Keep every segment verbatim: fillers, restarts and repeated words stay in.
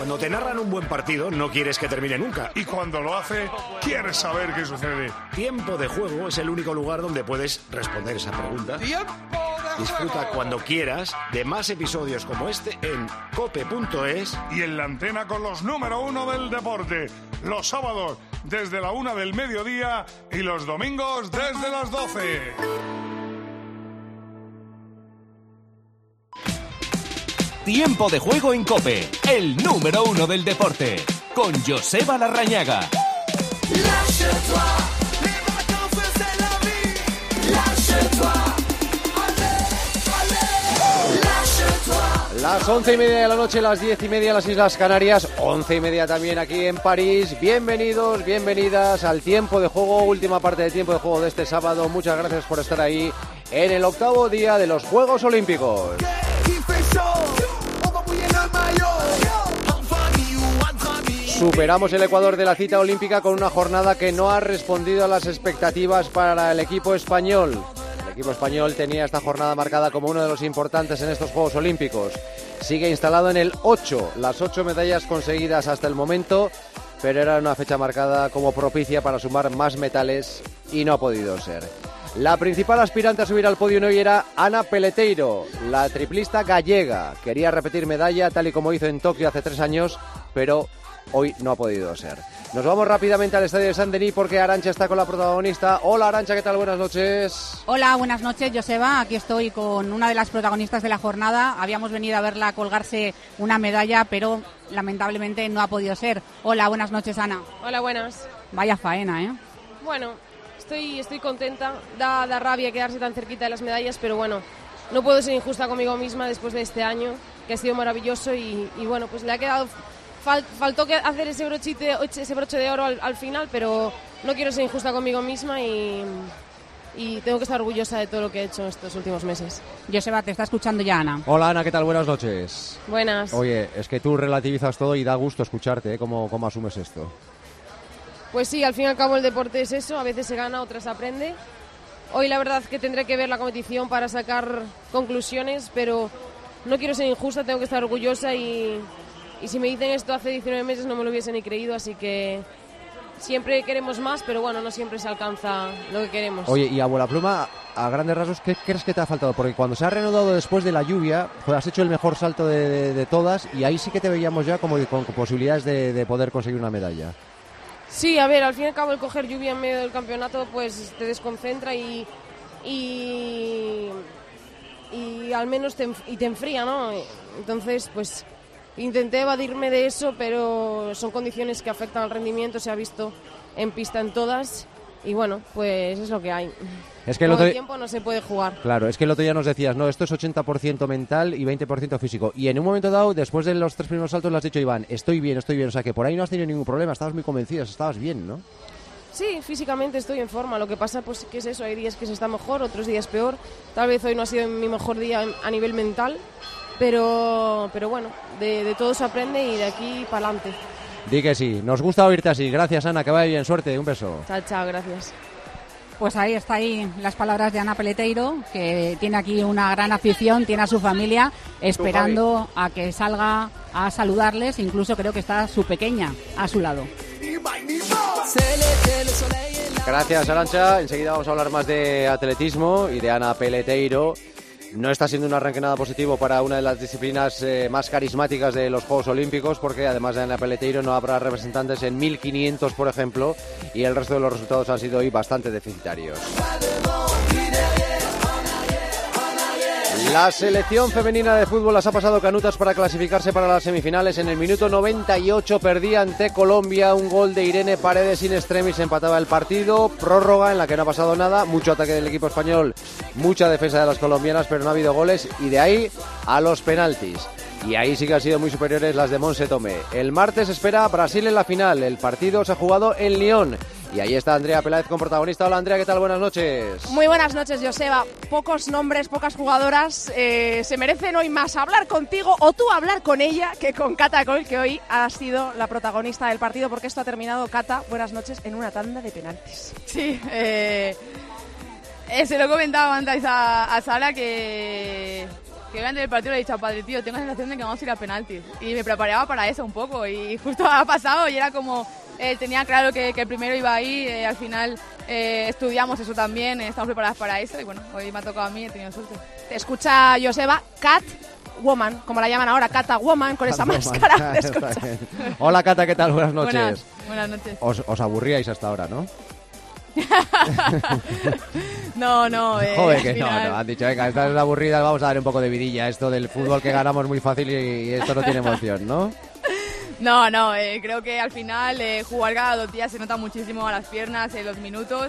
Cuando te narran un buen partido, no quieres que termine nunca. Y cuando lo hace, quieres saber qué sucede. Tiempo de Juego es el único lugar donde puedes responder esa pregunta. ¡Tiempo de Disfruta juego! cuando quieras de más episodios como este en cope punto es. Y en la antena con los número uno del deporte. Los sábados desde la una del mediodía y los domingos desde las doce. Tiempo de Juego en COPE, el número uno del deporte, con Joseba Larrañaga. Las once y media de la noche, las diez y media en las Islas Canarias, once y media también aquí en París. Bienvenidos, bienvenidas al Tiempo de Juego, última parte de Tiempo de Juego de este sábado. Muchas gracias por estar ahí en el octavo día de los Juegos Olímpicos. Superamos el Ecuador de la cita olímpica con una jornada que no ha respondido a las expectativas para el equipo español. El equipo español tenía esta jornada marcada como uno de los importantes en estos Juegos Olímpicos. Sigue instalado en el ocho, las ocho medallas conseguidas hasta el momento, pero era una fecha marcada como propicia para sumar más metales y no ha podido ser. La principal aspirante a subir al podio hoy era Ana Peleteiro, la triplista gallega. Quería repetir medalla tal y como hizo en Tokio hace tres años, pero hoy no ha podido ser. Nos vamos rápidamente al estadio de Saint-Denis porque Arantxa está con la protagonista. Hola Arantxa, ¿qué tal? Buenas noches. Hola, buenas noches, Joseba. Aquí estoy con una de las protagonistas de la jornada. Habíamos venido a verla colgarse una medalla, pero lamentablemente no ha podido ser. Hola, buenas noches, Ana. Hola, buenas. Vaya faena, ¿eh? Bueno, estoy, estoy contenta. Da, da rabia quedarse tan cerquita de las medallas, pero bueno, no puedo ser injusta conmigo misma después de este año, que ha sido maravilloso y, y bueno, pues le ha quedado... Fal, faltó que hacer ese brochite, ese broche de oro al, al final, pero no quiero ser injusta conmigo misma y, y tengo que estar orgullosa de todo lo que he hecho estos últimos meses. Joseba, te está escuchando ya Ana. Hola Ana, ¿qué tal? Buenas noches. Buenas. Oye, es que tú relativizas todo y da gusto escucharte, ¿eh? ¿Cómo, cómo asumes esto? Pues sí, al fin y al cabo el deporte es eso, a veces se gana, otras se aprende. Hoy la verdad que tendré que ver la competición para sacar conclusiones, pero no quiero ser injusta, tengo que estar orgullosa y... Y si me dicen esto hace diecinueve meses no me lo hubiese ni creído, así que siempre queremos más, pero bueno, no siempre se alcanza lo que queremos. Oye, y a bola pluma, a grandes rasgos, ¿qué crees que te ha faltado? Porque cuando se ha reanudado después de la lluvia, pues has hecho el mejor salto de, de, de todas y ahí sí que te veíamos ya como con, con posibilidades de, de poder conseguir una medalla. Sí, a ver, al fin y al cabo el coger lluvia en medio del campeonato pues te desconcentra y... y, y al menos te, y te enfría, ¿no? Entonces, pues... Intenté evadirme de eso, pero son condiciones que afectan al rendimiento, se ha visto en pista en todas y bueno, pues es lo que hay. Es que el Todo otro... el tiempo no se puede jugar. Claro, es que el otro día nos decías, no, esto es ochenta por ciento mental y veinte por ciento físico. Y en un momento dado, después de los tres primeros saltos, le has dicho, Iván, estoy bien, estoy bien. O sea, que por ahí no has tenido ningún problema, estabas muy convencida, estabas bien, ¿no? Sí, físicamente estoy en forma. Lo que pasa, pues, que es eso, hay días que se está mejor, otros días peor. Tal vez hoy no ha sido mi mejor día a nivel mental. Pero, pero bueno, de, de todo se aprende y de aquí para adelante. Di que sí, nos gusta oírte así. Gracias, Ana, que vaya bien, suerte, un beso. Chao, chao, gracias. Pues ahí está ahí las palabras de Ana Peleteiro, que tiene aquí una gran afición, tiene a su familia esperando a que salga a saludarles, incluso creo que está su pequeña a su lado. Gracias, Arantxa. Enseguida vamos a hablar más de atletismo y de Ana Peleteiro. No está siendo un arranque nada positivo para una de las disciplinas eh, más carismáticas de los Juegos Olímpicos, porque además de Ana Peleteiro no habrá representantes en mil quinientos, por ejemplo, y el resto de los resultados han sido hoy bastante deficitarios. La selección femenina de fútbol las ha pasado canutas para clasificarse para las semifinales. En el minuto noventa y ocho perdía ante Colombia, un gol de Irene Paredes in extremis empataba el partido, prórroga en la que no ha pasado nada, mucho ataque del equipo español, mucha defensa de las colombianas, pero no ha habido goles y de ahí a los penaltis. Y ahí sí que han sido muy superiores las de Monse Tomé. El martes espera Brasil en la final, el partido se ha jugado en Lyon. Y ahí está Andrea Peláez con protagonista. Hola Andrea, ¿qué tal? Buenas noches. Muy buenas noches, Joseba. Pocos nombres, pocas jugadoras eh, se merecen hoy más hablar contigo o tú hablar con ella que con Cata Coll, que hoy ha sido la protagonista del partido, porque esto ha terminado, Cata, buenas noches, en una tanda de penaltis. Sí, eh, eh, se lo comentaba antes a, a Sara que que obviamente el partido le he dicho a padre, tío, tengo la sensación de que vamos a ir a penaltis. Y me preparaba para eso un poco y justo ha pasado y era como, eh, tenía claro que, que el primero iba ahí, eh, al final eh, estudiamos eso también, eh, estamos preparadas para eso y bueno, hoy me ha tocado a mí, he tenido suerte. Te escucha Joseba, Cat Woman, como la llaman ahora, Cata Woman, con esa máscara. Hola Cata, ¿qué tal? Buenas noches. Buenas, buenas noches. Os, os aburríais hasta ahora, ¿no? no, no, eh, Joder, que final... no, no, han dicho, venga, estás aburrida, vamos a dar un poco de vidilla. Esto del fútbol que ganamos muy fácil y, y esto no tiene emoción, ¿no? No, no, eh, creo que al final eh, jugar cada dos días se nota muchísimo a las piernas, en los minutos.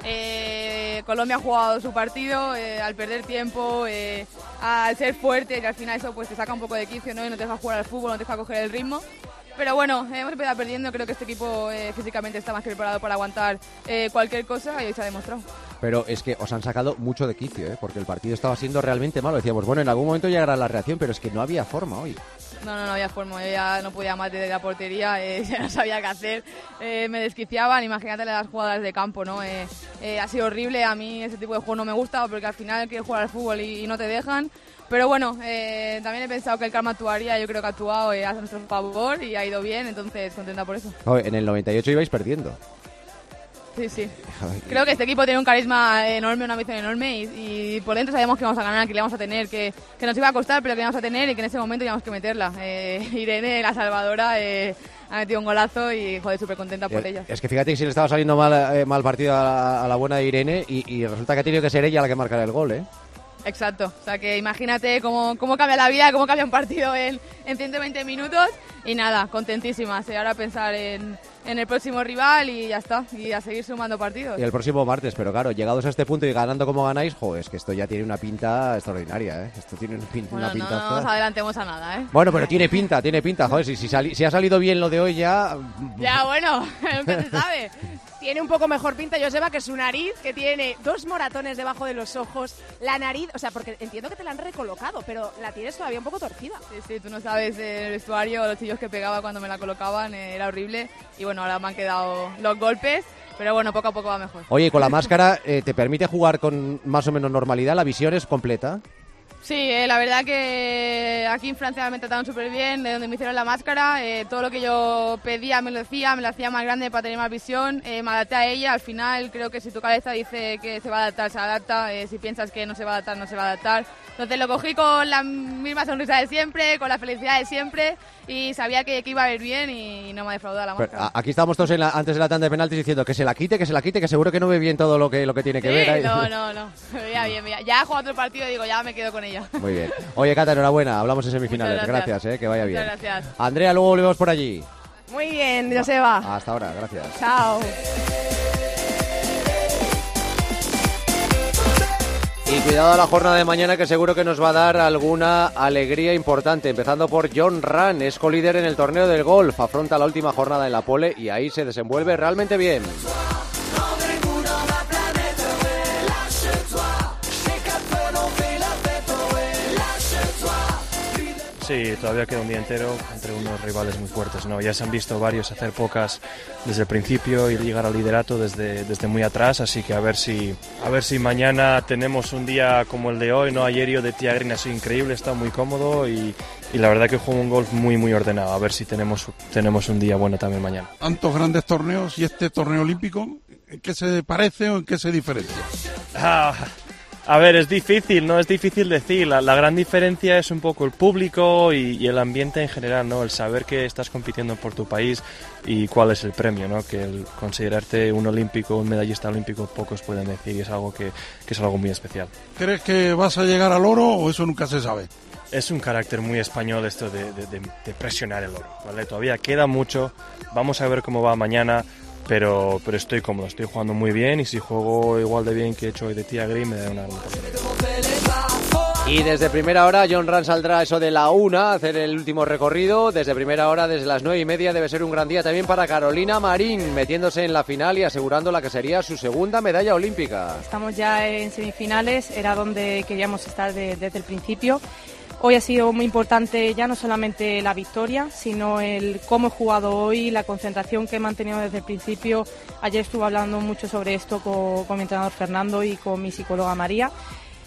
Eh, Colombia ha jugado su partido, eh, al perder tiempo, eh, al ser fuerte, y al final eso pues te saca un poco de quicio, ¿no? Y no te deja jugar al fútbol, no te deja coger el ritmo. Pero bueno, hemos empezado perdiendo, creo que este equipo eh, físicamente está más que preparado para aguantar eh, cualquier cosa y hoy se ha demostrado. Pero es que os han sacado mucho de quicio, ¿eh? Porque el partido estaba siendo realmente malo. Decíamos, bueno, en algún momento llegará la reacción, pero es que no había forma hoy. No, no, no había forma. Yo ya no podía más de la portería, eh, ya no sabía qué hacer. Eh, me desquiciaban, imagínate las jugadas de campo, ¿no? Eh, eh, ha sido horrible, a mí ese tipo de juego no me gusta porque al final quieres jugar al fútbol y, y no te dejan. Pero bueno, eh, también he pensado que el karma actuaría, yo creo que ha actuado eh, a nuestro favor y ha ido bien, entonces contenta por eso. En el noventa y ocho ibais perdiendo. Sí, sí. Creo que este equipo tiene un carisma enorme, una ambición enorme y, y por dentro sabíamos que íbamos a ganar, que le íbamos a tener, que, que nos iba a costar, pero que íbamos a tener y que en ese momento íbamos que meterla. Eh, Irene, la salvadora, eh, ha metido un golazo y, joder, súper contenta por eh, ella. Es que fíjate que si le estaba saliendo mal, eh, mal partido a, a la buena de Irene y, y resulta que ha tenido que ser ella la que marcara el gol, ¿eh? Exacto, o sea que imagínate cómo, cómo cambia la vida, cómo cambia un partido en, en ciento veinte minutos y nada, contentísimas. Ahora pensar en, en el próximo rival y ya está, y a seguir sumando partidos. Y el próximo martes, pero claro, llegados a este punto y ganando como ganáis, joder, es que esto ya tiene una pinta extraordinaria, ¿eh? Esto tiene una, pinta, bueno, una pintaza. No, no nos adelantemos a nada, ¿eh? Bueno, pero tiene pinta, tiene pinta, joder, si, si, sali, si ha salido bien lo de hoy ya... Ya, bueno, nunca se sabe. Tiene un poco mejor pinta, Joseba, que su nariz, que tiene dos moratones debajo de los ojos. La nariz, o sea, porque entiendo que te la han recolocado, pero la tienes todavía un poco torcida. Sí, sí, tú no sabes, eh, el vestuario, los chillos que pegaba cuando me la colocaban, eh, era horrible. Y bueno, ahora me han quedado los golpes, pero bueno, poco a poco va mejor. Oye, con la máscara, eh, ¿te permite jugar con más o menos normalidad? ¿La visión es completa? Sí, eh, la verdad que aquí en Francia me trataron súper bien, de donde me hicieron la máscara, eh, todo lo que yo pedía me lo decía, me lo hacía más grande para tener más visión, eh, me adapté a ella, al final creo que si tu cabeza dice que se va a adaptar, se adapta, eh, si piensas que no se va a adaptar, no se va a adaptar. Entonces lo cogí con la misma sonrisa de siempre, con la felicidad de siempre y sabía que, que iba a ir bien y no me ha defraudado la máscara. Aquí estamos todos en la, antes de la tanda de penaltis diciendo que se la quite, que se la quite, que seguro que no ve bien todo lo que, lo que tiene que sí, ver. Ahí. No, no, no, me veía bien, veía. Ya he jugado otro partido y digo, ya me quedo con ella. Muy bien. Oye, Cata, enhorabuena. Hablamos en semifinales. Muchas gracias, gracias eh, que vaya bien. Muchas gracias. Andrea, luego volvemos por allí. Muy bien, Joseba. Hasta ahora, gracias. Chao. Y cuidado a la jornada de mañana que seguro que nos va a dar alguna alegría importante. Empezando por Jon Rahm, es colíder en el torneo del golf. Afronta la última jornada en la pole y ahí se desenvuelve realmente bien. Sí, todavía queda un día entero entre unos rivales muy fuertes, ¿no? Ya se han visto varios hacer pocas desde el principio y llegar al liderato desde, desde muy atrás, así que a ver si a ver si mañana tenemos un día como el de hoy, ¿no? Ayer yo de Tía Green ha sido increíble, está muy cómodo y, y la verdad que juego un golf muy muy ordenado, a ver si tenemos, tenemos un día bueno también mañana. Tantos grandes torneos y este torneo olímpico, ¿en qué se parece o en qué se diferencia? Ah, A ver, es difícil, ¿no? Es difícil decir. La, la gran diferencia es un poco el público y, y el ambiente en general, ¿no? El saber que estás compitiendo por tu país y cuál es el premio, ¿no? Que el considerarte un olímpico, un medallista olímpico, pocos pueden decir y es algo que, que es algo muy especial. ¿Crees que vas a llegar al oro o eso nunca se sabe? Es un carácter muy español esto de, de, de, de presionar el oro, ¿vale? Todavía queda mucho, vamos a ver cómo va mañana. Pero, pero estoy cómodo, estoy jugando muy bien y si juego igual de bien que he hecho hoy de Tía Green me da una oportunidad. Y desde primera hora Jon Rahm saldrá eso de la una a hacer el último recorrido. Desde primera hora, desde las nueve y media, debe ser un gran día también para Carolina Marín, metiéndose en la final y asegurando la que sería su segunda medalla olímpica. Estamos ya en semifinales, era donde queríamos estar de, desde el principio. Hoy ha sido muy importante ya no solamente la victoria, sino el cómo he jugado hoy, la concentración que he mantenido desde el principio. Ayer estuve hablando mucho sobre esto con, con mi entrenador Fernando y con mi psicóloga María.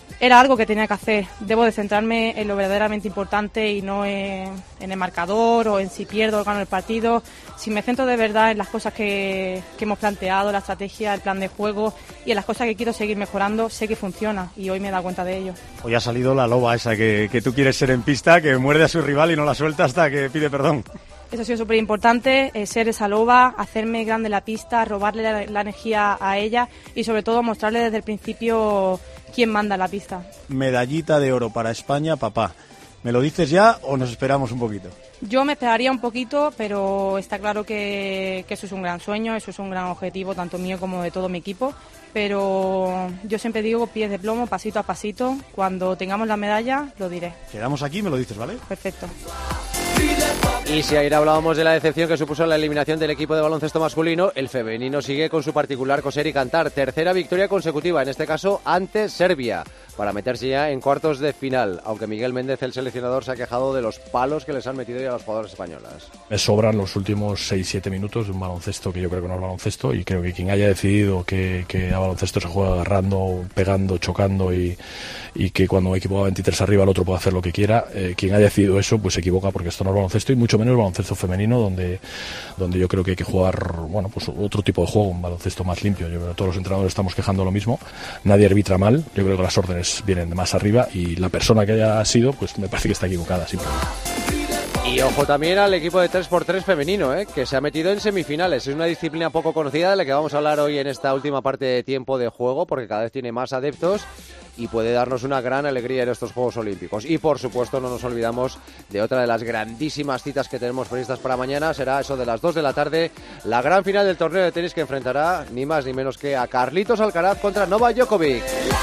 era algo que tenía que hacer. Debo de centrarme en lo verdaderamente importante y no en, en el marcador o en si pierdo o gano el partido. Si me centro de verdad en las cosas que, que hemos planteado, la estrategia, el plan de juego y en las cosas que quiero seguir mejorando, sé que funciona y hoy me he dado cuenta de ello. Hoy ha salido la loba esa que, que tú quieres ser en pista, que muerde a su rival y no la suelta hasta que pide perdón. Eso ha sido súper importante, eh, ser esa loba, hacerme grande la pista, robarle la, la energía a ella y sobre todo mostrarle desde el principio quién manda en la pista. Medallita de oro para España, papá. ¿Me lo dices ya o nos esperamos un poquito? Yo me esperaría un poquito, pero está claro que, que eso es un gran sueño, eso es un gran objetivo, tanto mío como de todo mi equipo. Pero yo siempre digo pies de plomo, pasito a pasito. Cuando tengamos la medalla, lo diré. Quedamos aquí y me lo dices, ¿vale? Perfecto. Y si ayer hablábamos de la decepción que supuso la eliminación del equipo de baloncesto masculino, el femenino sigue con su particular coser y cantar. Tercera victoria consecutiva, en este caso ante Serbia, para meterse ya en cuartos de final, aunque Miguel Méndez, el seleccionador, se ha quejado de los palos que les han metido ya a las jugadoras españolas. Me sobran los últimos seis siete minutos de un baloncesto que yo creo que no es baloncesto, y creo que quien haya decidido que, que a baloncesto se juega agarrando, pegando, chocando y, y que cuando un equipo va veintitrés arriba el otro puede hacer lo que quiera, eh, quien haya decidido eso pues se equivoca, porque esto no es baloncesto y mucho menos baloncesto femenino, donde, donde yo creo que hay que jugar bueno pues otro tipo de juego, un baloncesto más limpio. Yo creo que todos los entrenadores estamos quejando lo mismo, nadie arbitra mal, yo creo que las órdenes vienen de más arriba y la persona que haya sido pues me parece que está equivocada simplemente. Y ojo también al equipo de tres por tres femenino, ¿eh? que se ha metido en semifinales. Es una disciplina poco conocida de la que vamos a hablar hoy en esta última parte de tiempo de juego, porque cada vez tiene más adeptos y puede darnos una gran alegría en estos Juegos Olímpicos. Y por supuesto no nos olvidamos de otra de las grandísimas citas que tenemos previstas para mañana. Será eso de las dos de la tarde, la gran final del torneo de tenis que enfrentará ni más ni menos que a Carlitos Alcaraz contra Novak Djokovic.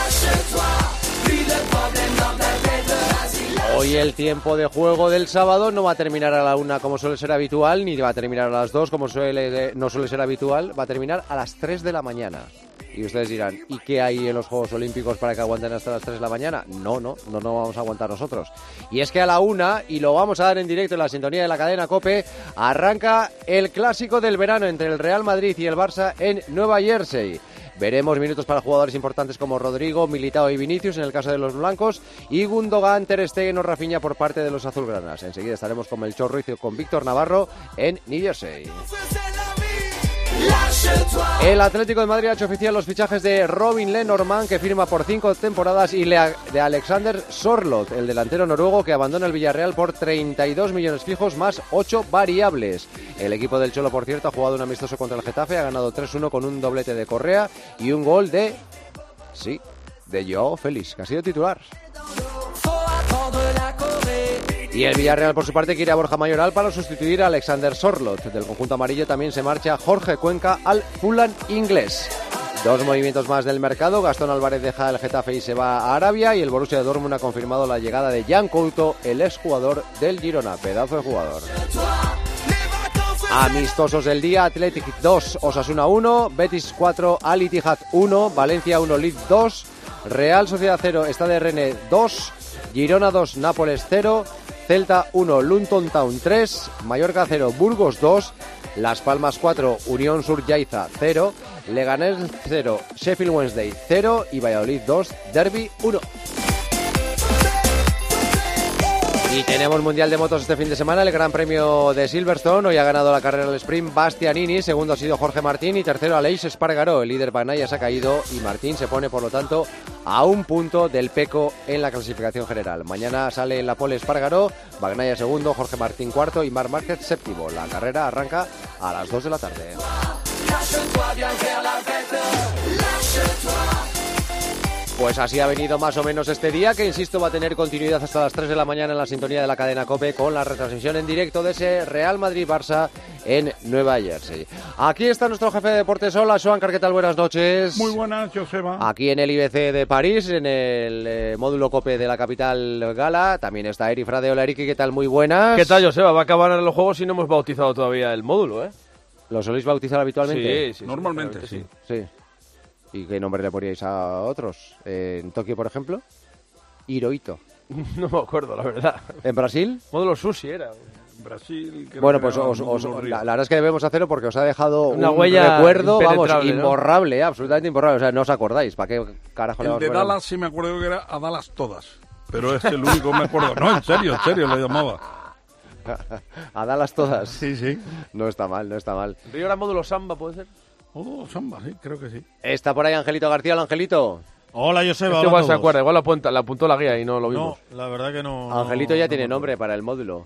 Hoy el tiempo de juego del sábado no va a terminar a la una como suele ser habitual, ni va a terminar a las dos como suele, no suele ser habitual, va a terminar a las tres de la mañana. Y ustedes dirán, ¿y qué hay en los Juegos Olímpicos para que aguanten hasta las tres de la mañana? No, no, no, no vamos a aguantar nosotros. Y es que a la una, y lo vamos a dar en directo en la sintonía de la cadena COPE, arranca el clásico del verano entre el Real Madrid y el Barça en Nueva Jersey. Veremos minutos para jugadores importantes como Rodrigo, Militao y Vinicius en el caso de los blancos, y Gundogan, Ter Stegen o Rafinha por parte de los azulgranas. Enseguida estaremos con Melchor Ruiz y con Víctor Navarro en New Jersey. El Atlético de Madrid ha hecho oficial los fichajes de Robin Lenormand, que firma por cinco temporadas, y de Alexander Sorloth, el delantero noruego que abandona el Villarreal por treinta y dos millones fijos más ocho variables. El equipo del Cholo, por cierto, ha jugado un amistoso contra el Getafe, ha ganado tres uno con un doblete de Correa y un gol de... sí, de Joao Félix, que ha sido titular. Y el Villarreal, por su parte, quiere a Borja Mayoral para sustituir a Alexander Sorloth. Del conjunto amarillo también se marcha Jorge Cuenca al Fulham inglés. Dos movimientos más del mercado. Gastón Álvarez deja el Getafe y se va a Arabia. Y el Borussia Dortmund ha confirmado la llegada de Jan Couto, el exjugador del Girona. Pedazo de jugador. Amistosos del día: Athletic dos, Osasuna uno, Betis cuatro, Al Ittihad uno, Valencia uno, Leeds dos, Real Sociedad cero, Stade Rennes dos, Girona dos, Nápoles cero, Celta uno, Luton Town tres, Mallorca cero, Burgos dos, Las Palmas cuatro, Unión Sur-Yaiza cero, Leganés cero, Sheffield Wednesday cero y Valladolid dos, Derby uno. Y tenemos Mundial de Motos este fin de semana, el Gran Premio de Silverstone. Hoy ha ganado la carrera del sprint Bastianini, segundo ha sido Jorge Martín y tercero Aleix Espargaró. El líder Bagnaia se ha caído y Martín se pone, por lo tanto, a un punto del Peco en la clasificación general. Mañana sale en la pole Espargaró, Bagnaia segundo, Jorge Martín cuarto y Marc Márquez séptimo. La carrera arranca a las dos de la tarde. Pues así ha venido más o menos este día, que insisto va a tener continuidad hasta las tres de la mañana en la sintonía de la cadena COPE, con la retransmisión en directo de ese Real Madrid-Barça en Nueva Jersey. Aquí está nuestro jefe de deportes. Hola, Joan, ¿qué tal? Buenas noches. Muy buenas, Joseba. Aquí en el I B C de París, en el eh, módulo COPE de la capital gala, también está Eri Frade. Hola, Eriki, ¿qué tal? Muy buenas. ¿Qué tal, Joseba? Va a acabar los juegos y no hemos bautizado todavía el módulo, ¿eh? ¿Lo soléis bautizar habitualmente? Sí, sí. Normalmente, sí. Sí. ¿Y qué nombre le poníais a otros? Eh, ¿En Tokio, por ejemplo? Hirohito. No me acuerdo, la verdad. ¿En Brasil? Módulo Sushi era. Brasil... Bueno, pues os, os, la, la verdad es que debemos hacerlo porque os ha dejado una un huella recuerdo, vamos, ¿no? imborrable, ¿eh? Absolutamente imborrable. O sea, no os acordáis. ¿Para qué carajo le El vamos de a poner? Dallas sí me acuerdo que era a Dallas todas, pero es el único que me acuerdo. No, en serio, en serio, lo llamaba. A Dallas todas. Sí, sí. No está mal, no está mal. ¿Río era módulo samba, puede ser? Módulo samba, sí, creo que sí. Está por ahí Angelito García, el Angelito. Hola, Joseba. Este igual se acuerda, igual la apunta, la apuntó la guía y no lo vimos. No, la verdad que no. Angelito ya no, tiene no, nombre para el módulo.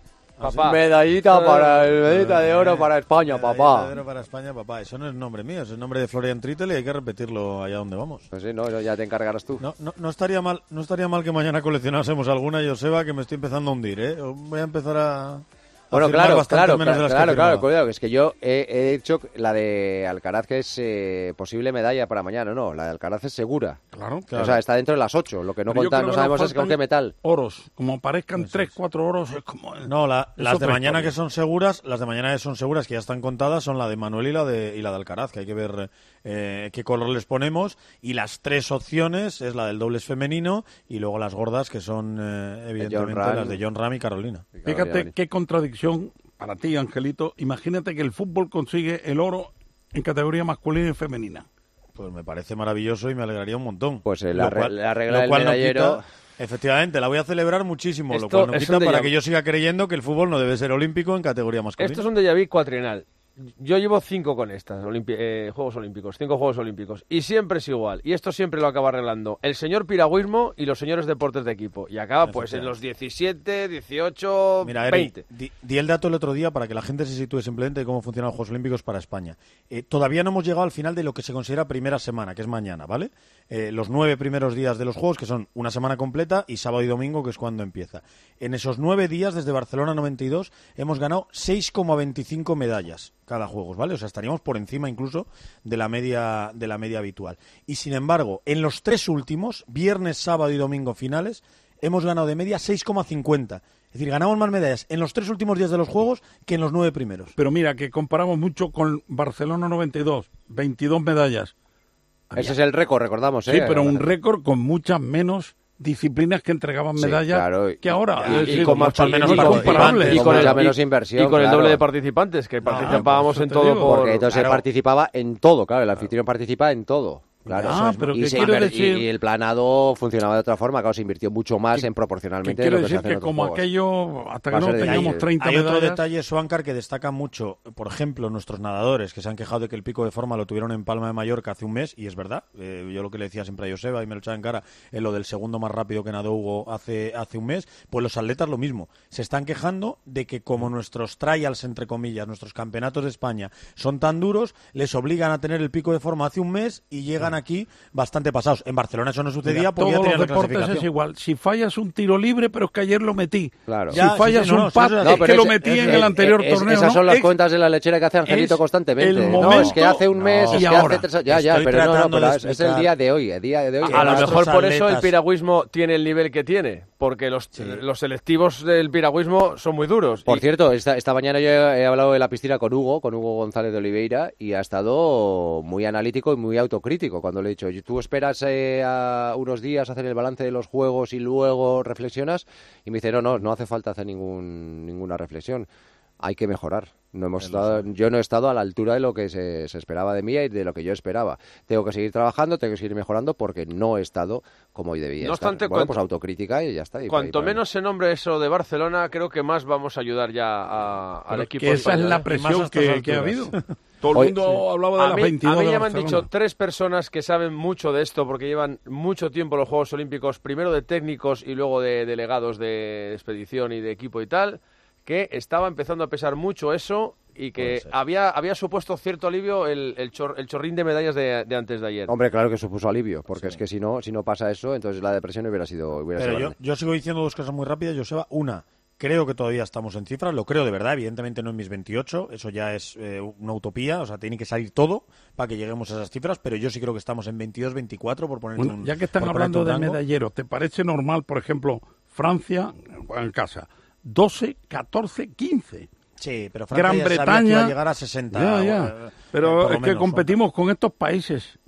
Papá. Medallita para el medallita de oro para España, Medallita papá. de oro para España, papá. Eso no es nombre mío, es el nombre de Florian Trittel y hay que repetirlo allá donde vamos. Pues sí, no, ya te encargarás tú. No, no, no estaría mal, no estaría mal que mañana coleccionásemos alguna, Joseba, que me estoy empezando a hundir, ¿eh? Voy a empezar a. Bueno, firmar claro, bastante claro, menos claro, de las que claro, he firmado. claro, cuidado, que es que yo he, he hecho la de Alcaraz, que es eh, posible medalla para mañana, no, la de Alcaraz es segura. Claro, claro. O sea, está dentro de las ocho, lo que no, conta, no sabemos es con qué metal. Oros, como aparezcan tres, cuatro oros, es como... No, la, las de mañana historia. que son seguras, las de mañana que son seguras, que ya están contadas, son la de Manuel y la de, y la de Alcaraz, que hay que ver eh, qué color les ponemos, y las tres opciones es la del dobles femenino, y luego las gordas, que son eh, evidentemente Ram. las de John Ram y Carolina. Fíjate qué contradicción para ti, Angelito. Imagínate que el fútbol consigue el oro en categoría masculina y femenina. Pues me parece maravilloso y me alegraría un montón. Pues eh, Lo la, cual- la regla lo del cual no medallero... quita- efectivamente, la voy a celebrar muchísimo, lo Esto cual no es quita un para déjà- que yo siga creyendo que el fútbol no debe ser olímpico en categoría masculina. Esto es un déjà vu cuatrienal. Yo llevo cinco con estas, olimpi- eh, Juegos Olímpicos, cinco Juegos Olímpicos, y siempre es igual, y esto siempre lo acaba arreglando el señor piragüismo y los señores deportes de equipo, y acaba pues en los diecisiete, dieciocho, Mira, Eri, veinte. Di, di el dato el otro día para que la gente se sitúe simplemente de cómo funcionan los Juegos Olímpicos para España. Eh, todavía no hemos llegado al final de lo que se considera primera semana, que es mañana, ¿vale? Eh, los nueve primeros días de los Juegos, que son una semana completa, y sábado y domingo, que es cuando empieza. En esos nueve días, desde Barcelona noventa y dos, hemos ganado seis coma veinticinco medallas cada Juegos, ¿vale? O sea, estaríamos por encima incluso de la media de la media habitual. Y sin embargo, en los tres últimos, viernes, sábado y domingo finales, hemos ganado de media seis coma cincuenta. Es decir, ganamos más medallas en los tres últimos días de los Juegos que en los nueve primeros. Pero mira, que comparamos mucho con Barcelona noventa y dos, veintidós medallas. Ese es el récord, recordamos, ¿eh? Sí, pero un récord con muchas menos disciplinas que entregaban Sí, medallas claro, que ahora. y- Es y decir, con mucho no menos es comparable. participantes, Y con, mucha el, menos y- inversión, y con el claro. doble de participantes, que participábamos pues en eso te todo digo. por... Porque entonces se Claro. participaba en todo, claro, el anfitrión participa en todo. Claro, Ah, eso es. pero y, ¿qué se quiero inver- decir? y- y el planado funcionaba de otra forma, claro, se invirtió mucho más en Que proporcionalmente de quiero lo que se decir hace que en otros como juegos. aquello, hasta Va que a no ser de tengamos ahí. treinta Hay medallas... otro detalle, Suancar, que destaca mucho, por ejemplo, nuestros nadadores, que se han quejado de que el pico de forma lo tuvieron en Palma de Mallorca hace un mes, y es verdad. Eh, yo lo que le decía siempre a Joseba, y me lo echaba en cara, en lo del segundo más rápido que nadó Hugo hace, hace un mes, pues los atletas lo mismo. Se están quejando de que como nuestros trials, entre comillas, nuestros campeonatos de España, son tan duros, les obligan a tener el pico de forma hace un mes y llegan aquí bastante pasados. En Barcelona eso no sucedía Mira, porque ya todos tenían los la deportes clasificación. es igual. Si fallas un tiro libre, pero es que ayer lo metí. Claro. Si Ya, sí, fallas sí, no, un no, pat, eso es es así. que lo ese- metí en es- el anterior es- torneo. Esas ¿no? son las Es- cuentas de la lechera que hace Angelito es constantemente. el no, momento- es que hace un mes, No, es y que ahora. hace tres... Ya, ya, Estoy pero no, no, tratando pero de es, es el explicar. día de hoy, el día de hoy. A lo nuestros mejor por eso el atletas. piragüismo tiene el nivel que tiene, porque los, los selectivos del piragüismo son muy duros. Por Y- cierto, esta, esta mañana yo he, he hablado de la piscina con Hugo, con Hugo González de Oliveira, y ha estado muy analítico y muy autocrítico cuando le he dicho, tú esperas eh, a unos días hacer el balance de los juegos y luego reflexionas, y me dice, no, no, no hace falta hacer ningún, ninguna reflexión. Hay que mejorar. No hemos estado, yo no he estado a la altura de lo que se, se esperaba de mí y de lo que yo esperaba. Tengo que seguir trabajando, tengo que seguir mejorando porque no he estado como hoy debía No estar. obstante, Bueno, cuanto- pues autocrítica y ya está. y Cuanto por ahí, menos se nombre eso de Barcelona, creo que más vamos a ayudar ya a- al Pero equipo que esa es español, la ¿eh? Y presión más a estas que, que ha habido. alturas. Todo el Hoy- mundo hablaba de A las mí, veintidós a mí de ya me han Barcelona. dicho tres personas que saben mucho de esto porque llevan mucho tiempo en los Juegos Olímpicos, primero de técnicos y luego de delegados de expedición y de equipo y tal, que estaba empezando a pesar mucho eso y que había, había supuesto cierto alivio el, el, chor- el chorrín de medallas de, de antes de ayer. Hombre, claro que supuso alivio, porque es que si no, si no pasa eso, entonces la depresión hubiera sido, hubiera Pero sido yo, grande. yo sigo diciendo dos cosas muy rápidas, Joseba. Una, creo que todavía estamos en cifras, lo creo de verdad, evidentemente no en mis veintiocho, eso ya es eh, una utopía, o sea, tiene que salir todo para que lleguemos a esas cifras, pero yo sí creo que estamos en veintidós, veinticuatro, por poner Bueno, un ya que están por hablando de ponerte un rango. medalleros, ¿te parece normal, por ejemplo, Francia juega en casa doce, catorce, quince? Sí, pero Francia Gran ya sabía que Bretaña iba a llegar a sesenta. Ya, o, ya. eh, Pero por lo es que menos, competimos con estos países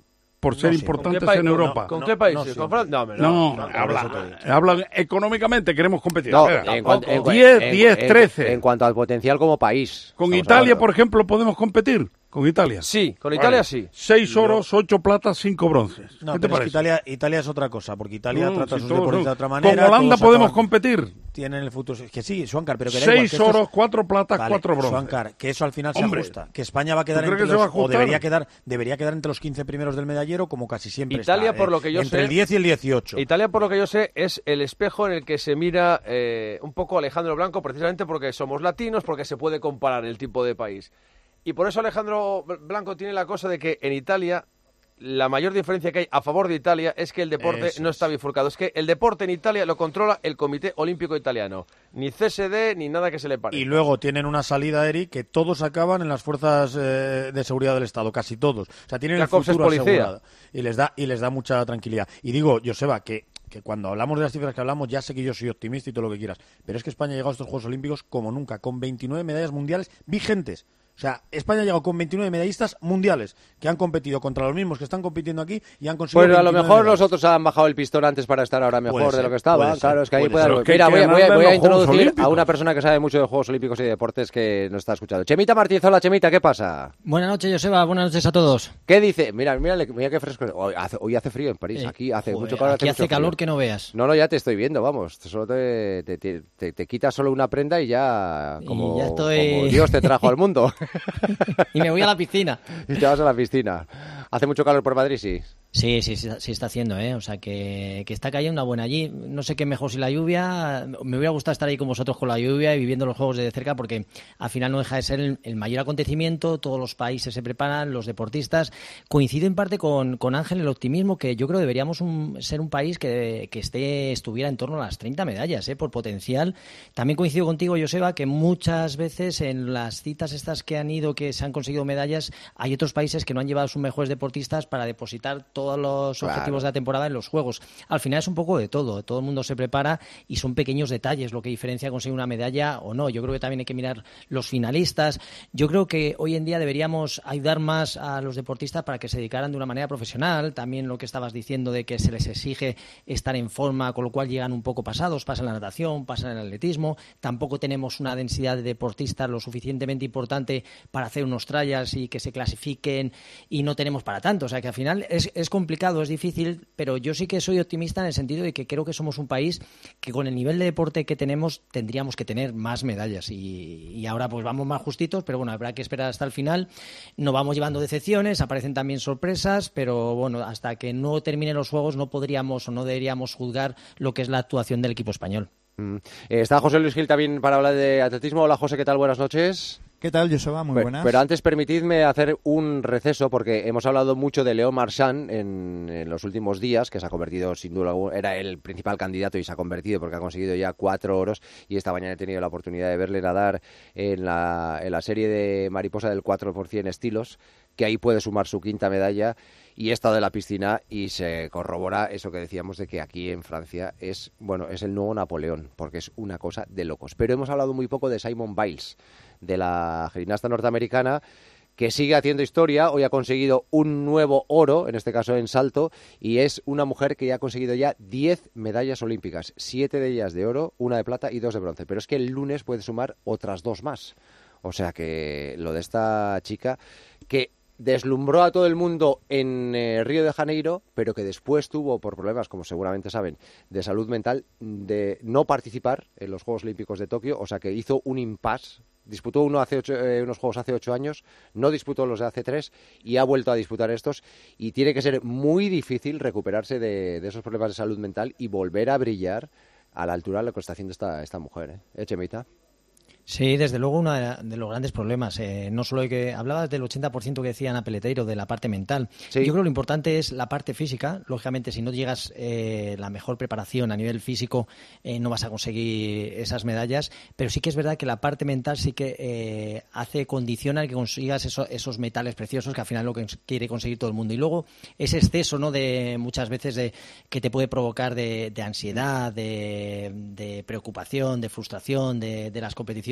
por ser No, sí. importantes ¿Con qué en pa- Europa. ¿Con No, qué países? no, sí. ¿Con Fran- No, hombre, No, no, no, hablan, por eso te- hablan económicamente, queremos competir. No, Espera, en cuanto, en, diez, en- diez, en- trece. En cuanto al potencial como país. Con estamos Italia, hablando. por ejemplo, podemos competir. Con Italia. Sí, con Italia Vale. sí. Seis oros, ocho platas, cinco bronces. No, ¿Qué te pero es que parece? Italia, Italia es otra cosa, porque Italia No, trata a si sus todos deportistas son- de otra manera. Con Holanda todos podemos acaban- competir. Tienen el futuro. Que sí, Suancar, pero que da igual, Seis que esto es- oros, cuatro platas, Vale, cuatro bronces. Suancar, que eso al final Hombre, se ajusta. Que España va a quedar ¿tú crees entre que se va a los, o ajustar? debería quedar, debería quedar entre los quince primeros del medallero, como casi siempre Italia, está, por ¿eh? lo que yo entre sé, el diez y el dieciocho. Italia, por lo que yo sé, es el espejo en el que se mira eh, un poco Alejandro Blanco, precisamente porque somos latinos, porque se puede comparar el tipo de país. Y por eso Alejandro Blanco tiene la cosa de que en Italia la mayor diferencia que hay a favor de Italia es que el deporte Eso no es. está bifurcado. Es que el deporte en Italia lo controla el Comité Olímpico Italiano. Ni C S D ni nada que se le pare. Y luego tienen una salida, Eric, que todos acaban en las fuerzas eh, de seguridad del Estado, casi todos. O sea, tienen Jacobs el es futuro policía. asegurado. Y les da y les da mucha tranquilidad. Y digo, Joseba, que, que cuando hablamos de las cifras que hablamos, ya sé que yo soy optimista y todo lo que quieras, pero es que España ha llegado a estos Juegos Olímpicos como nunca, con veintinueve medallas mundiales vigentes. O sea, España ha llegado con veintinueve medallistas mundiales que han competido contra los mismos que están compitiendo aquí y han conseguido. Pues a lo veintinueve mejor medallas. los otros han bajado el pistón antes para estar ahora mejor Puede de ser, lo que estaban. puede Claro, ser, es que ahí puede puede ser. haber- Pero Mira, que voy, a- ganan voy a, de voy a los Juegos introducir a Olímpicos. una persona que sabe mucho de Juegos Olímpicos y de deportes que nos está escuchando. Chemita Martínez, hola Chemita, ¿qué pasa? Buenas noches, Joseba. Buenas noches a todos. ¿Qué dice? Mira, mira, mira qué fresco. Hoy hace, hoy hace frío en París, Eh, aquí hace joder, mucho calor. aquí hace mucho frío. calor que no veas. No, no, ya te estoy viendo, vamos. Solo te, te, te, te, te quitas solo una prenda y ya como, Y ya estoy- como Dios te trajo al mundo. Y me voy a la piscina. Y te vas a la piscina. ¿Hace mucho calor por Madrid? Sí. Sí, sí, sí, sí está haciendo, ¿eh? O sea, que, que está cayendo una buena allí. No sé qué mejor si la lluvia. Me hubiera gustado estar ahí con vosotros con la lluvia y viviendo los juegos de cerca porque al final no deja de ser el, el mayor acontecimiento. Todos los países se preparan, los deportistas. Coincido en parte con, con Ángel el optimismo que yo creo que deberíamos un- ser un país que, que esté estuviera en torno a las treinta medallas, ¿eh? Por potencial. También coincido contigo, Joseba, que muchas veces en las citas estas que han ido, que se han conseguido medallas, hay otros países que no han llevado a sus mejores deportistas para depositar todos los Claro. objetivos de la temporada en los juegos. Al final es un poco de todo, todo el mundo se prepara y son pequeños detalles lo que diferencia conseguir una medalla o no. Yo creo que también hay que mirar los finalistas. Yo creo que hoy en día deberíamos ayudar más a los deportistas para que se dedicaran de una manera profesional. También lo que estabas diciendo de que se les exige estar en forma, con lo cual llegan un poco pasados, pasan la natación, pasan el atletismo. Tampoco tenemos una densidad de deportistas lo suficientemente importante para hacer unos trials y que se clasifiquen y no tenemos para tanto. O sea que al final es, es complicado, es difícil, pero yo sí que soy optimista en el sentido de que creo que somos un país que con el nivel de deporte que tenemos tendríamos que tener más medallas y, y ahora pues vamos más justitos, pero bueno, habrá que esperar hasta el final. Nos vamos llevando decepciones, aparecen también sorpresas, pero bueno, hasta que no terminen los juegos no podríamos o no deberíamos juzgar lo que es la actuación del equipo español. Mm. Eh, está José Luis Gil también para hablar de atletismo. Hola José, ¿qué tal? Buenas noches. ¿Qué tal, Joseba? Muy Pero, buenas. pero antes permitidme hacer un receso porque hemos hablado mucho de Léon Marchand en, en los últimos días, que se ha convertido sin duda alguna, era el principal candidato y se ha convertido porque ha conseguido ya cuatro oros y esta mañana he tenido la oportunidad de verle nadar en la, en la serie de mariposa del cuatro por cien estilos, que ahí puede sumar su quinta medalla y he estado en la piscina y se corrobora eso que decíamos de que aquí en Francia es, bueno, es el nuevo Napoleón porque es una cosa de locos. Pero hemos hablado muy poco de Simone Biles, de la gimnasta norteamericana, que sigue haciendo historia. Hoy ha conseguido un nuevo oro, en este caso en salto, y es una mujer que ya ha conseguido ya diez medallas olímpicas, siete de ellas de oro, una de plata y dos de bronce. Pero es que el lunes puede sumar otras dos más. O sea que lo de esta chica, que deslumbró a todo el mundo en eh, Río de Janeiro, pero que después tuvo, por problemas, como seguramente saben, de salud mental, de no participar en los Juegos Olímpicos de Tokio, o sea que hizo un impasse. Disputó uno hace ocho, eh, unos juegos hace ocho años, no disputó los de hace tres y ha vuelto a disputar estos y tiene que ser muy difícil recuperarse de, de esos problemas de salud mental y volver a brillar a la altura de lo que está haciendo esta, esta mujer, ¿eh? ¿Eh, Chemita? Sí, desde luego uno de los grandes problemas. Eh, no solo hay que hablabas del ochenta por ciento que decía Ana Peleteiro de la parte mental. Sí. Yo creo que lo importante es la parte física. Lógicamente, si no llegas eh, la mejor preparación a nivel físico, eh, no vas a conseguir esas medallas. Pero sí que es verdad que la parte mental sí que eh, hace condiciona que consigas eso, esos metales preciosos que al final es lo que quiere conseguir todo el mundo. Y luego ese exceso, ¿no? De muchas veces de que te puede provocar de, de ansiedad, de, de preocupación, de frustración, de, de las competiciones.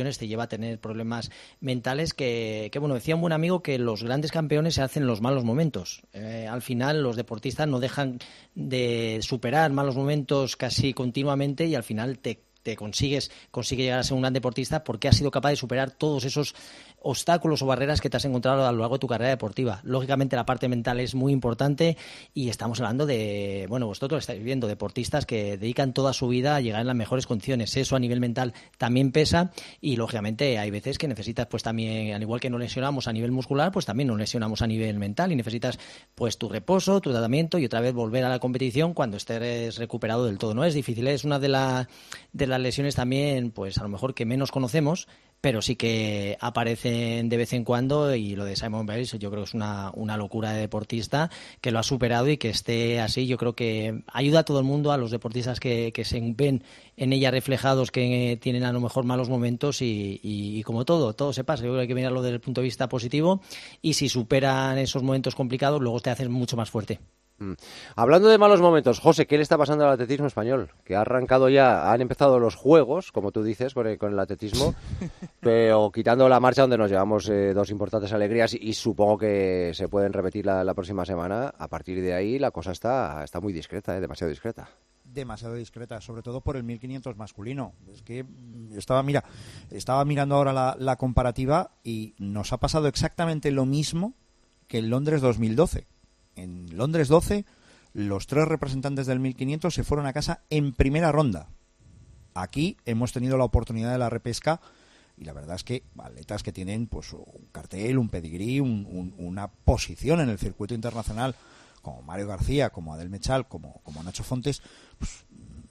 competiciones te lleva a tener problemas mentales que, que bueno, decía un buen amigo que los grandes campeones se hacen en los malos momentos. Eh, al final los deportistas no dejan de superar malos momentos casi continuamente y al final te te consigues consigue llegar a ser un gran deportista porque has sido capaz de superar todos esos obstáculos o barreras que te has encontrado a lo largo de tu carrera deportiva. Lógicamente la parte mental es muy importante y estamos hablando de, bueno, vosotros lo estáis viendo, deportistas que dedican toda su vida a llegar en las mejores condiciones. Eso a nivel mental también pesa y lógicamente hay veces que necesitas pues también, al igual que nos lesionamos a nivel muscular, pues también nos lesionamos a nivel mental y necesitas pues tu reposo, tu tratamiento y otra vez volver a la competición cuando estés recuperado del todo. No es difícil, es una de, la, de las lesiones también pues a lo mejor que menos conocemos, pero sí que aparecen de vez en cuando y lo de Simone Biles yo creo que es una, una locura de deportista que lo ha superado y que esté así. Yo creo que ayuda a todo el mundo, a los deportistas que, que se ven en ella reflejados, que tienen a lo mejor malos momentos y, y, y como todo, todo se pasa. Yo creo que hay que mirarlo desde el punto de vista positivo y si superan esos momentos complicados luego te hacen mucho más fuerte. Mm. Hablando de malos momentos, José, ¿qué le está pasando al atletismo español? Que ha arrancado ya, han empezado los juegos, como tú dices, con el, con el atletismo, pero quitando la marcha donde nos llevamos eh, dos importantes alegrías y, y supongo que se pueden repetir la, la próxima semana, a partir de ahí la cosa está, está muy discreta, eh, demasiado discreta. Demasiado discreta, sobre todo por el mil quinientos masculino. Es que estaba, mira, estaba mirando ahora la, la comparativa y nos ha pasado exactamente lo mismo que en Londres dos mil doce. En Londres doce, los tres representantes del mil quinientos se fueron a casa en primera ronda. Aquí hemos tenido la oportunidad de la repesca y la verdad es que atletas que tienen pues un cartel, un pedigrí, un, un, una posición en el circuito internacional, como Mario García, como Adel Mechal, como, como Nacho Fontes, pues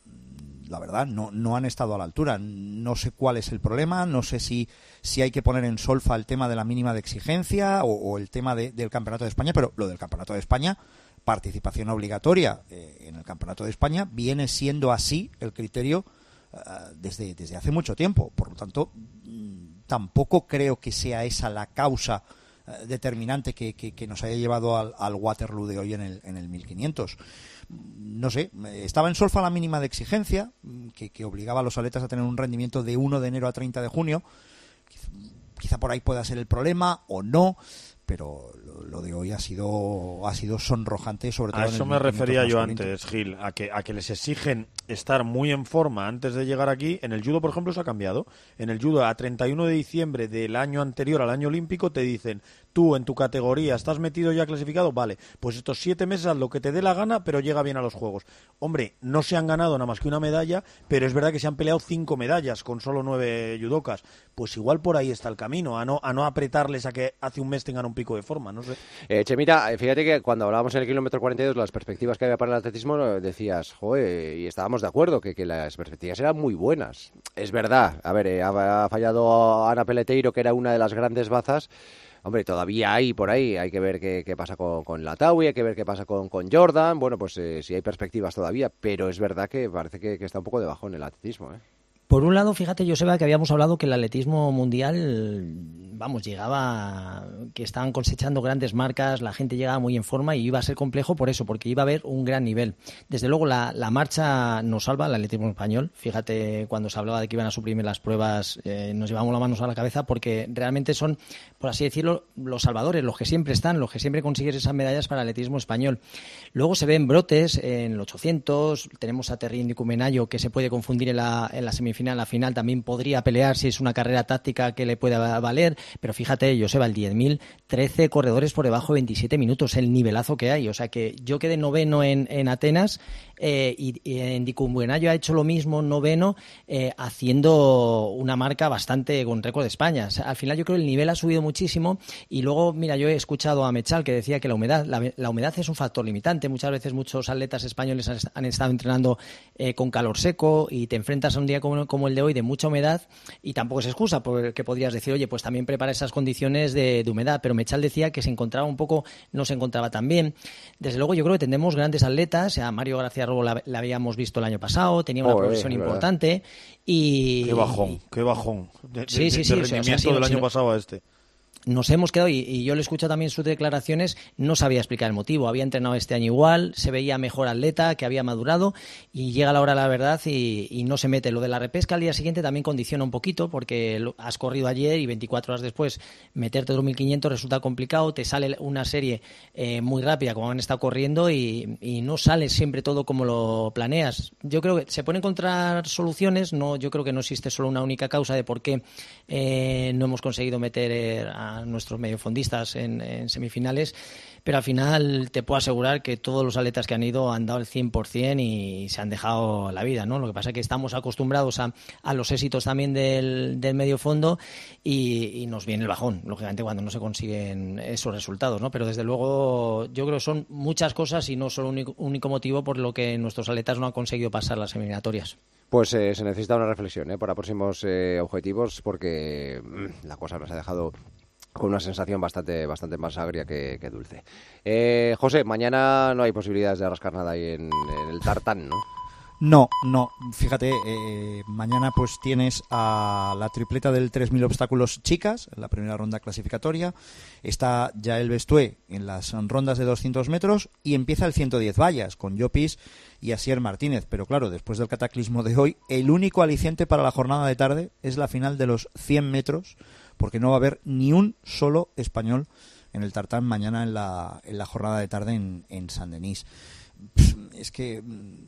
la verdad no, no han estado a la altura. No sé cuál es el problema, no sé si, si hay que poner en solfa el tema de la mínima de exigencia o, o el tema de, del Campeonato de España, pero lo del Campeonato de España, participación obligatoria eh, en el Campeonato de España, viene siendo así el criterio uh, desde, desde hace mucho tiempo. Por lo tanto, tampoco creo que sea esa la causa uh, determinante que, que, que nos haya llevado al, al Waterloo de hoy en el, en el mil quinientos. No sé, estaba en solfa la mínima de exigencia, que, que obligaba a los atletas a tener un rendimiento de primero de enero a treinta de junio. Quizá, quizá por ahí pueda ser el problema o no, pero lo, lo de hoy ha sido ha sido sonrojante, sobre todo a en eso el me refería yo masculino. antes, Gil, a que a que les exigen estar muy en forma antes de llegar aquí. En el judo, por ejemplo, se ha cambiado. En el judo, a treinta y uno de diciembre del año anterior al año olímpico, te dicen: tú en tu categoría estás metido ya clasificado, vale, pues estos siete meses haz lo que te dé la gana, pero llega bien a los Juegos. Hombre, no se han ganado nada más que una medalla, pero es verdad que se han peleado cinco medallas con solo nueve judocas. Pues igual por ahí está el camino, a no, a no apretarles a que hace un mes tengan un pico de forma, no sé. Eh, Chemita, fíjate que cuando hablábamos en el kilómetro cuarenta y dos, las perspectivas que había para el atletismo, decías, joder, y estábamos de acuerdo, que, que las perspectivas eran muy buenas. Es verdad, a ver, eh, ha, ha fallado Ana Peleteiro, que era una de las grandes bazas. Hombre, todavía hay por ahí, hay que ver qué, qué pasa con, con Latawi, hay que ver qué pasa con, con Jordan. Bueno, pues eh, sí hay perspectivas todavía, pero es verdad que parece que, que está un poco debajo en el atletismo, ¿eh? Por un lado, fíjate, Joseba, que habíamos hablado que el atletismo mundial, vamos, llegaba, que estaban cosechando grandes marcas, la gente llegaba muy en forma y iba a ser complejo por eso, porque iba a haber un gran nivel. Desde luego, la, la marcha nos salva el atletismo español. Fíjate, cuando se hablaba de que iban a suprimir las pruebas, eh, nos llevamos las manos a la cabeza porque realmente son, por así decirlo, los salvadores, los que siempre están, los que siempre consiguen esas medallas para el atletismo español. Luego se ven brotes en el ochocientos, tenemos a Terry Indicumenayo, que se puede confundir en la, en la semifinal. La final también podría pelear si es una carrera táctica que le pueda valer, pero fíjate, Joseba, el diez mil, trece corredores por debajo de veintisiete minutos, el nivelazo que hay. O sea que yo quedé noveno en, en Atenas eh, y, y en Indicumenayo ha hecho lo mismo, noveno, eh, haciendo una marca bastante con récord de España. O sea, al final yo creo que el nivel ha subido muchísimo y luego, mira, yo he escuchado a Mechal que decía que la humedad, la, la humedad es un factor limitante. Muchas veces muchos atletas españoles han, han estado entrenando eh, con calor seco y te enfrentas a un día como como el de hoy, de mucha humedad, y tampoco es excusa, porque podrías decir, oye, pues también prepara esas condiciones de, de humedad, pero Mechal decía que se encontraba un poco, no se encontraba tan bien. Desde luego yo creo que tendremos grandes atletas, a Mario García Robo la, la habíamos visto el año pasado, tenía una oh, progresión eh, importante, y... Qué bajón, qué bajón, de, sí, de, sí, de, sí, de rendimiento o sea, sí, del no, año si pasado a este. nos hemos quedado, y, y yo le escucho también sus declaraciones, no sabía explicar el motivo. Había entrenado este año igual, se veía mejor atleta, que había madurado, y llega la hora de la verdad y, y no se mete. Lo de la repesca al día siguiente también condiciona un poquito, porque lo, has corrido ayer y veinticuatro horas después meterte dos mil quinientos resulta complicado, te sale una serie eh, muy rápida como han estado corriendo y, y no sale siempre todo como lo planeas. Yo creo que se pueden encontrar soluciones, no, yo creo que no existe solo una única causa de por qué eh, no hemos conseguido meter eh, a nuestros mediofondistas en, en semifinales, pero al final te puedo asegurar que todos los atletas que han ido han dado el cien por ciento y se han dejado la vida, ¿no? Lo que pasa es que estamos acostumbrados a, a los éxitos también del, del medio fondo y, y nos viene el bajón, lógicamente, cuando no se consiguen esos resultados, ¿no? Pero desde luego yo creo que son muchas cosas y no solo un único, único motivo por lo que nuestros atletas no han conseguido pasar las eliminatorias. Pues eh, se necesita una reflexión ¿eh? para próximos eh, objetivos, porque mmm, la cosa nos ha dejado con una sensación bastante bastante más agria que, que dulce. Eh, José, mañana no hay posibilidades de rascar nada ahí en, en el tartán, ¿no? No, no. Fíjate, eh, mañana pues tienes a la tripleta del tres mil obstáculos chicas, en la primera ronda clasificatoria. Está Yael Bestué en las rondas de doscientos metros y empieza el ciento diez vallas con Llopis y Asier Martínez. Pero claro, después del cataclismo de hoy, el único aliciente para la jornada de tarde es la final de los cien metros, porque no va a haber ni un solo español en el tartán mañana en la, en la jornada de tarde en, en Saint-Denis. Es que,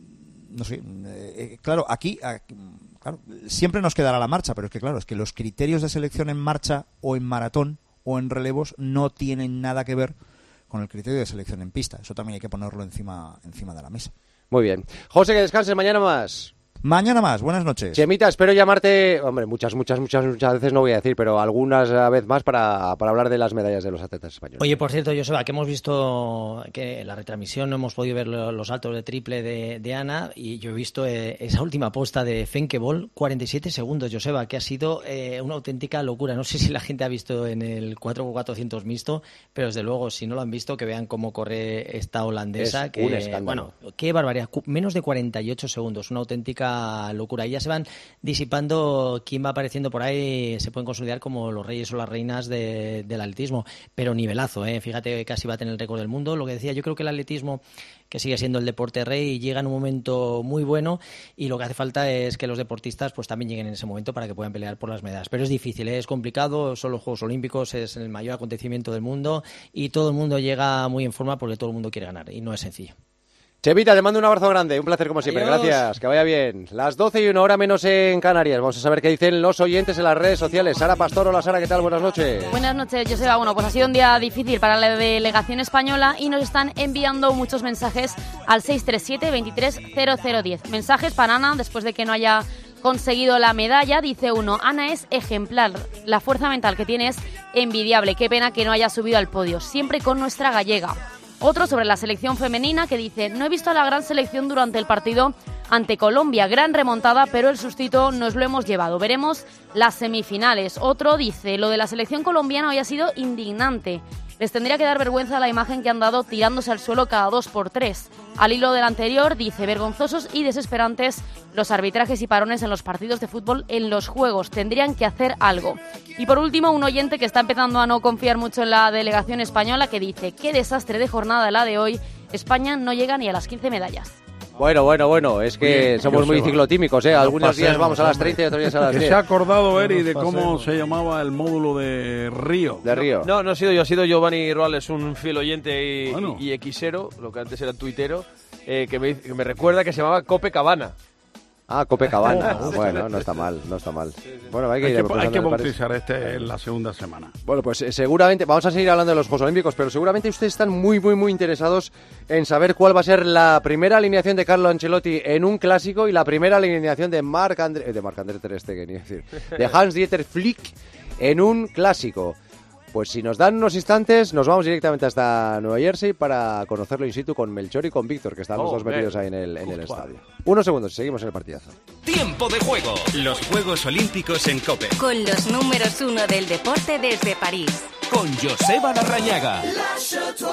no sé, eh, claro, aquí, aquí claro, siempre nos quedará la marcha, pero es que claro, es que los criterios de selección en marcha o en maratón o en relevos no tienen nada que ver con el criterio de selección en pista. Eso también hay que ponerlo encima, encima de la mesa. Muy bien. José, que descanses, mañana más. Mañana más, buenas noches. Chemita, espero llamarte, hombre, muchas, muchas, muchas, muchas veces no voy a decir, pero algunas vez más para, para hablar de las medallas de los atletas españoles. Oye, por cierto, Joseba, que hemos visto que en la retransmisión no hemos podido ver los saltos de triple de, de Ana, y yo he visto eh, esa última posta de Fenkebol, cuarenta y siete segundos, Joseba, que ha sido eh, una auténtica locura. No sé si la gente ha visto en el cuatro por cuatrocientos mixto, pero desde luego, si no lo han visto, que vean cómo corre esta holandesa. Es que, un escándalo. Bueno, qué barbaridad, menos de cuarenta y ocho segundos, una auténtica locura. Y ya se van disipando quién va apareciendo por ahí, se pueden consolidar como los reyes o las reinas de, del atletismo, pero nivelazo, ¿eh? Fíjate, casi va a tener el récord del mundo. Lo que decía, yo creo que el atletismo, que sigue siendo el deporte rey, llega en un momento muy bueno, y lo que hace falta es que los deportistas pues también lleguen en ese momento para que puedan pelear por las medallas. Pero es difícil, ¿eh? Es complicado, son los Juegos Olímpicos, es el mayor acontecimiento del mundo y todo el mundo llega muy en forma porque todo el mundo quiere ganar y no es sencillo. Chevita, te mando un abrazo grande, un placer como siempre. Adiós. Gracias, que vaya bien. Las doce y una hora menos en Canarias. Vamos a saber qué dicen los oyentes en las redes sociales. Sara Pastor, hola Sara, ¿qué tal? Buenas noches. Buenas noches, Joseba. Bueno, pues ha sido un día difícil para la delegación española y nos están enviando muchos mensajes al seis tres siete, veintitrés, cero cero diez. Mensajes para Ana, después de que no haya conseguido la medalla. Dice uno, Ana es ejemplar, la fuerza mental que tiene es envidiable. Qué pena que no haya subido al podio, siempre con nuestra gallega. Otro sobre la selección femenina que dice, no he visto a la gran selección durante el partido ante Colombia, gran remontada, pero el sustito nos lo hemos llevado. Veremos las semifinales. Otro dice, lo de la selección colombiana hoy ha sido indignante. Les tendría que dar vergüenza la imagen que han dado tirándose al suelo cada dos por tres. Al hilo del anterior, dice, vergonzosos y desesperantes los arbitrajes y parones en los partidos de fútbol en los Juegos. Tendrían que hacer algo. Y por último, un oyente que está empezando a no confiar mucho en la delegación española que dice, qué desastre de jornada la de hoy. España no llega ni a las quince medallas. Bueno, bueno, bueno, es que Bien, somos muy ciclotímicos, ¿eh? Algunos pasemos, días vamos a las treinta y otros días a las Que diez. se ha acordado, Eri, de Nos cómo pasemos. se llamaba el módulo de Río. De Río. No, no ha sido yo, ha sido Giovanni Roales, un fiel oyente y, Bueno. y, y xero, lo que antes era tuitero, eh, que, me, que me recuerda que se llamaba Cope Cabana. Ah, Copacabana. Oh, Bueno, no está mal, no está mal. Bueno, hay que, Hay ir que, evolucionando, hay que me parece. bautizar este en la segunda semana. Bueno, pues eh, seguramente, vamos a seguir hablando de los Juegos Olímpicos, pero seguramente ustedes están muy, muy, muy interesados en saber cuál va a ser la primera alineación de Carlo Ancelotti en un clásico y la primera alineación de Marc André, eh, de Marc André Ter Stegen, iba a decir, de Hans-Dieter Flick en un clásico. Pues si nos dan unos instantes, nos vamos directamente hasta Nueva Jersey para conocerlo in situ con Melchor y con Víctor, que están los Oh, dos metidos bien. ahí en el, en el estadio. Unos segundos y seguimos en el partidazo. Tiempo de juego. Los Juegos Olímpicos en COPE. Con los números uno del deporte desde París. Con Joseba Larrañaga. Lascia tua